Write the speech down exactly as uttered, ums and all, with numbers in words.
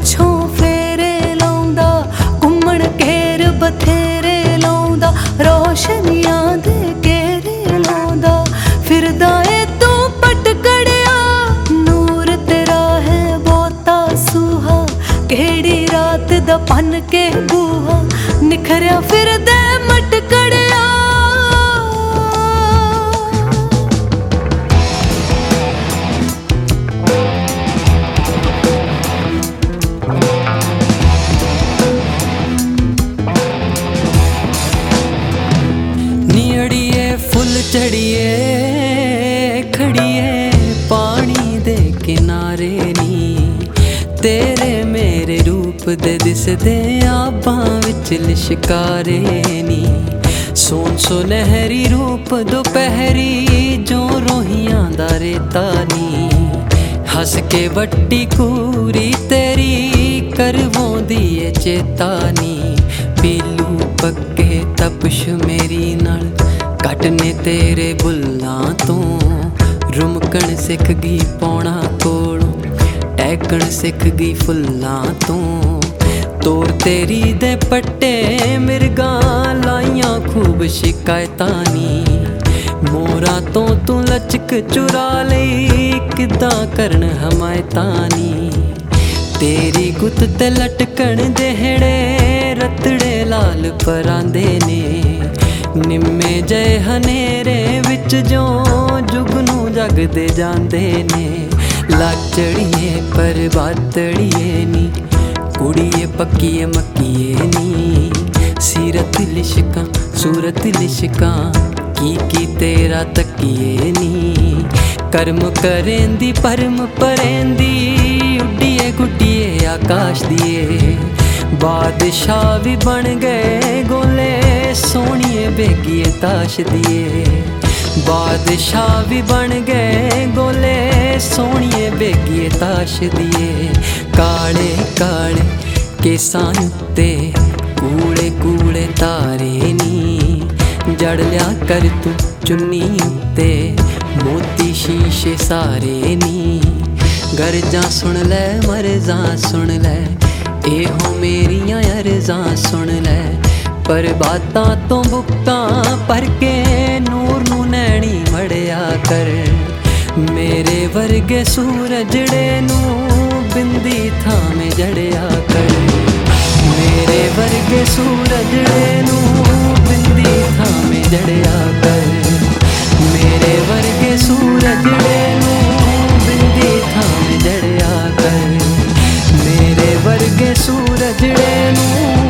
ਪਿੱਛੋਂ ਫੇਰੇ ਲਾਉਂਦਾ, ਘੁੰਮਣ ਘੇਰ ਬਥੇਰੇ ਲਾਉਂਦਾ, ਰੋਸ਼ਨੀਆਂ ਦੇ ਘੇਰੇ ਲਾਉਂਦਾ ਫਿਰਦਾ ਏ ਤੂੰ ਪਟਕੜਿਆ। ਨੂਰ ਤੇਰਾ ਹੈ ਬਹੁਤਾ ਸੂਹਾ, ਕਿਹੜੀ ਰਾਤ ਦਾ ਭੰਨ ਕੇ ਬੂਹਾ, ਨਿਖਰਿਆ ਫਿਰਦੇ ਮਟਕੜਿਆ। फुल चढ़िए खड़िए पानी दे किनारे नी, तेरे मेरे रूप दे दिसदे आबां विच लिशकारे नी। सोन सुनहरी रूप दोपहरी जो रोहियां दा रेता नी, हस के वट्टी कूरी तेरी करवाउंदी ए चेतानी। पीलू पक्के तपश मेरी नाल कटने तेरे बुल्लां तो, रुमकण सिख गई पौना कोलों, टैकण सिख गई फुल्लां तो। तोर तेरी दे पट्टे मिर्गां लाइयां खूब शिकायतां नी, मोरा तो तू लचक चुरा लई किदां करन हमायतां नी। तेरी गुत ते लटकण देहड़े रतड़े लाल परांदे ने, निम्मे जय हनेरे विच जो जुगनू जगदे जांदे ने। लाचड़िए पर बातड़िए नी, कुड़िए पक्कीए मक्कीए नी, सीरत लिशकां सूरत लिशकां की की तेरा तकिए नी। कर्म करेंदी परम परेंदी उड्डिए गुड्डिए आकाश दिए, बादशाह भी बन गए गोले सोनिए बेगिए ताश दिए। बादशाह भी बन गए गोले सोनिए बेगिए ताश दिए। काले काले केसां उत्ते कूड़े कूड़े तारे नी, जड़ लिया कर तू चुन्नी उत्ते मोती शीशे सारे नी। गरजां सुन लै मरजां सुन लै, ए हो मेरियां अर्जां सुन लै। पर बातां तो बुक्तां भर के नूर नू नैनी मड़िया कर। मेरे वर्गे सूरजड़े नू बिंदी थामे जड़िया कर। मेरे वर्गे सूरजड़े नू बिंदी थामे जड़िया कर। मेरे वर्गे सूरजड़े नू बिंदी थामे जड़िया कर। मेरे वर्गे सूरजड़े नू